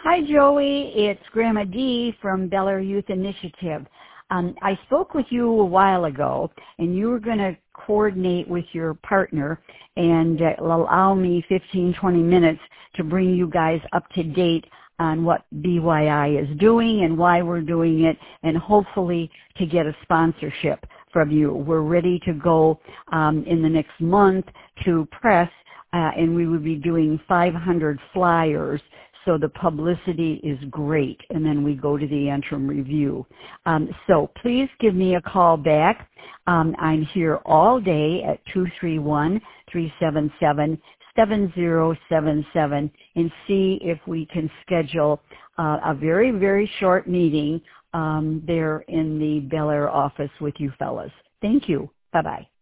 Hi, Joey. It's Grandma Dee from Bel Air Youth Initiative. I spoke with you a while ago, and you were going to coordinate with your partner and allow me 15, 20 minutes to bring you guys up to date on what BYI is doing and why we're doing it, and hopefully to get a sponsorship from you. We're ready to go in the next month to press, and we would be doing 500 flyers. So the publicity is great, and then we go to the interim review. So please give me a call back. I'm here all day at 231-377-7077 and see if we can schedule a very, very short meeting there in the Bel Air office with you fellas. Thank you. Bye-bye.